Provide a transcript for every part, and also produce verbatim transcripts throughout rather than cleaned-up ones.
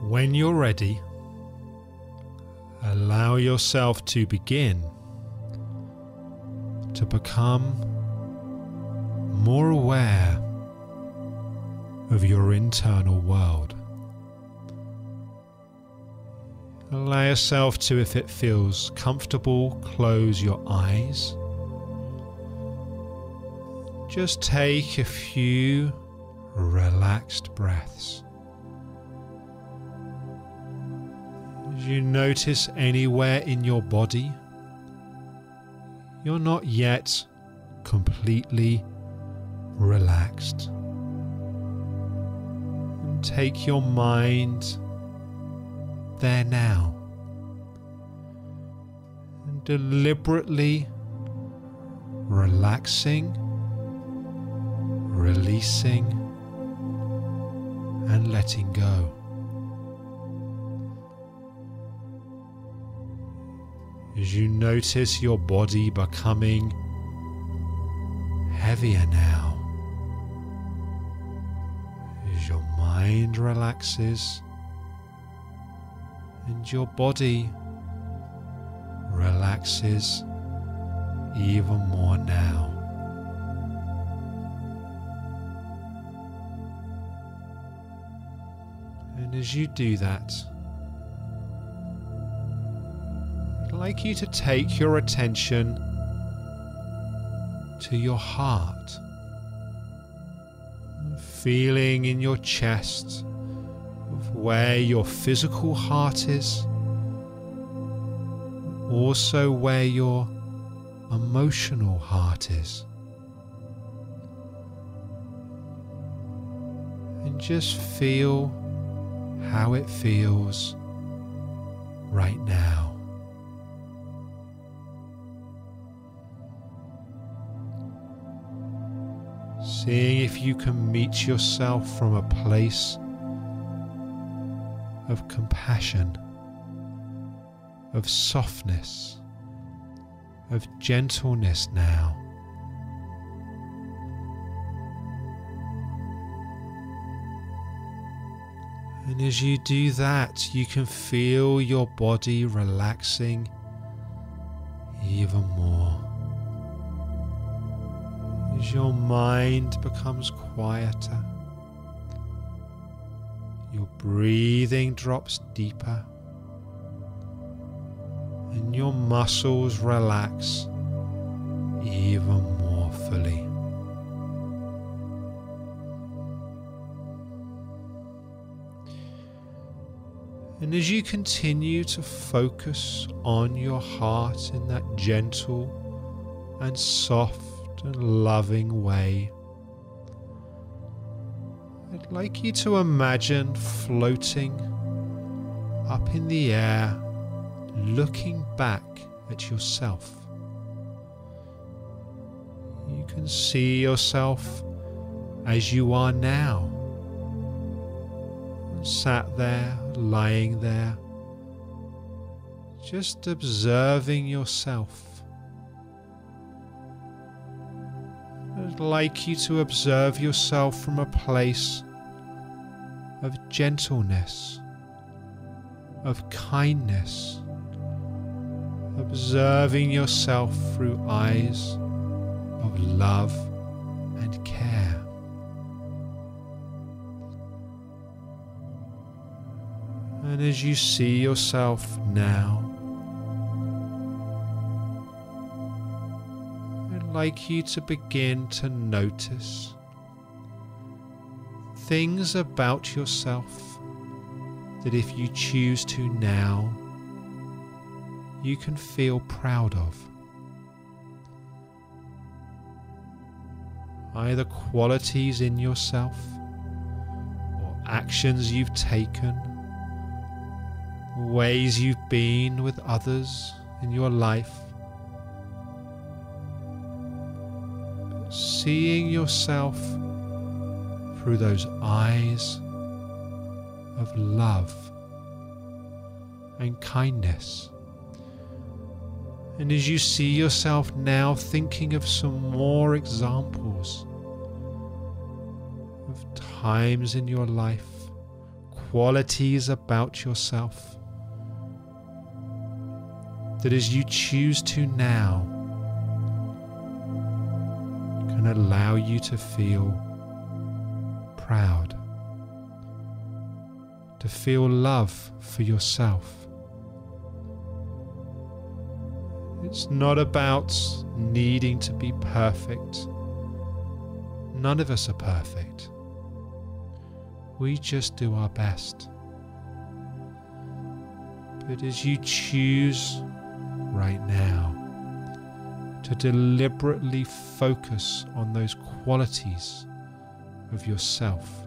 When you're ready, allow yourself to begin to become more aware of your internal world. Allow yourself to, if it feels comfortable, close your eyes. Just take a few relaxed breaths. As you notice anywhere in your body, you're not yet completely relaxed. And take your mind there now and deliberately relaxing, releasing, and letting go. As you notice your body becoming heavier now, as your mind relaxes and your body relaxes even more now. And as you do that, I'd like you to take your attention to your heart, feeling in your chest of where your physical heart is, also where your emotional heart is. And just feel how it feels right now. Seeing if you can meet yourself from a place of compassion, of softness, of gentleness now. And as you do that, you can feel your body relaxing even more. As your mind becomes quieter, your breathing drops deeper, and your muscles relax even more fully. And as you continue to focus on your heart in that gentle and soft and loving way, I'd like you to imagine floating up in the air, looking back at yourself. You can see yourself as you are now, sat there, lying there, just observing yourself. I'd like you to observe yourself from a place of gentleness, of kindness, observing yourself through eyes of love and care. And as you see yourself now, I'd like you to begin to notice things about yourself that, if you choose to now, you can feel proud of. Either qualities in yourself or actions you've taken, ways you've been with others in your life. Seeing yourself through those eyes of love and kindness. And as you see yourself now, thinking of some more examples of times in your life, qualities about yourself that, as you choose to now, can allow you to feel proud, to feel love for yourself. It's not about needing to be perfect. None of us are perfect. We just do our best. But as you choose right now to deliberately focus on those qualities of yourself,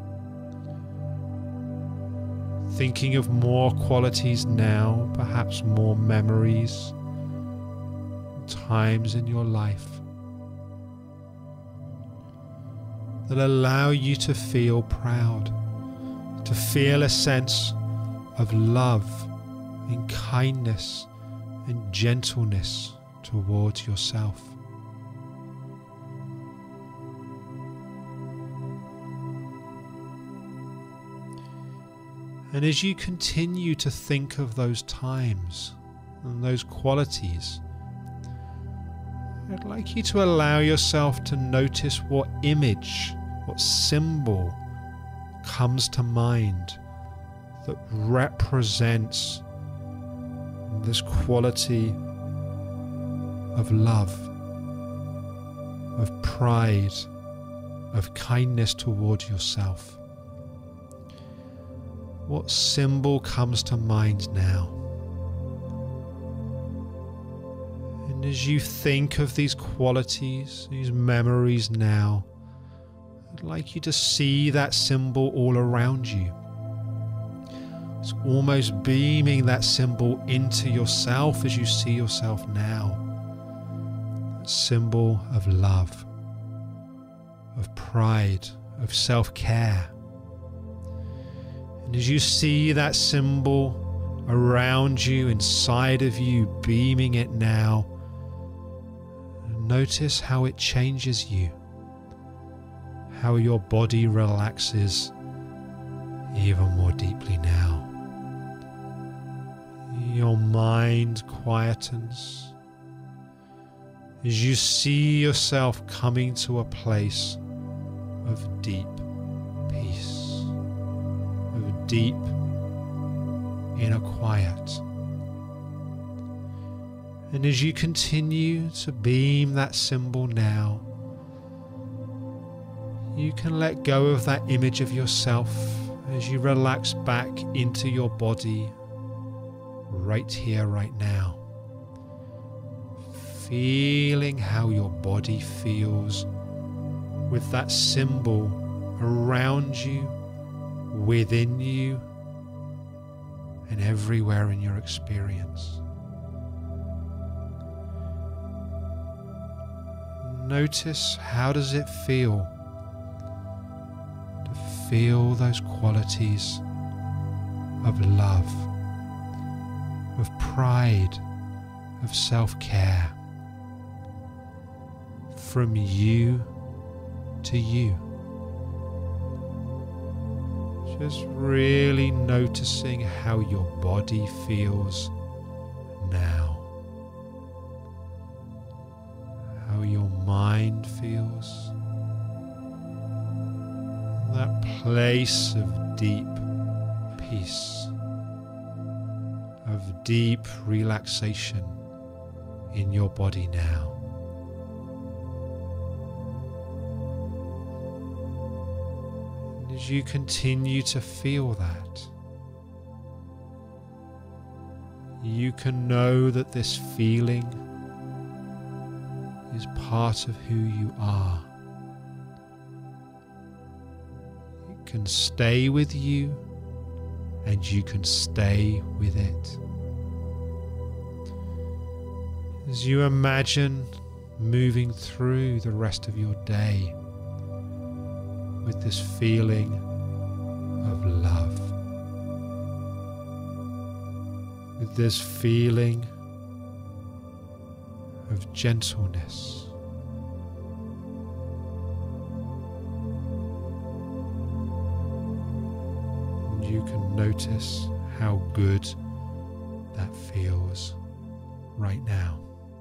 thinking of more qualities now, perhaps more memories, times in your life that allow you to feel proud, to feel a sense of love and kindness and gentleness towards yourself. And as you continue to think of those times and those qualities, I'd like you to allow yourself to notice what image, what symbol comes to mind that represents this quality of love, of pride, of kindness towards yourself. What symbol comes to mind now? And as you think of these qualities, these memories now, I'd like you to see that symbol all around you. It's almost beaming that symbol into yourself as you see yourself now. That symbol of love, of pride, of self-care. And as you see that symbol around you, inside of you, beaming it now, notice how it changes you, how your body relaxes even more deeply now. Your mind quietens as you see yourself coming to a place of deep peace, of deep inner quiet. And as you continue to beam that symbol now, you can let go of that image of yourself as you relax back into your body right here, right now. Feeling how your body feels with that symbol around you, within you, and everywhere in your experience. Notice, how does it feel to feel those qualities of love, of pride, of self-care from you to you? Just really noticing how your body feels now. How your mind feels. That place of deep peace, of deep relaxation in your body now. And as you continue to feel that, you can know that this feeling is part of who you are. It can stay with you, and you can stay with it. As you imagine moving through the rest of your day with this feeling of love, with this feeling of gentleness, you can notice how good that feels right now.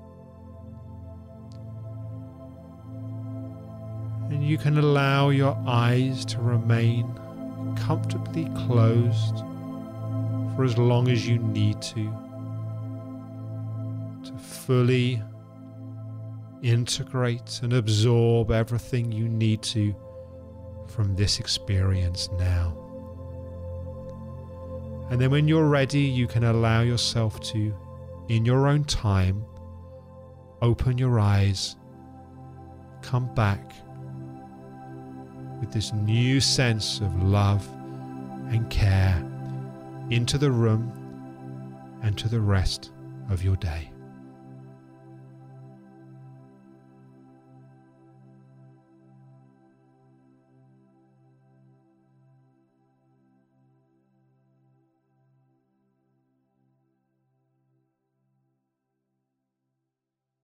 And you can allow your eyes to remain comfortably closed for as long as you need to, to fully integrate and absorb everything you need to from this experience now. And then when you're ready, you can allow yourself to, in your own time, open your eyes, come back with this new sense of love and care into the room and to the rest of your day.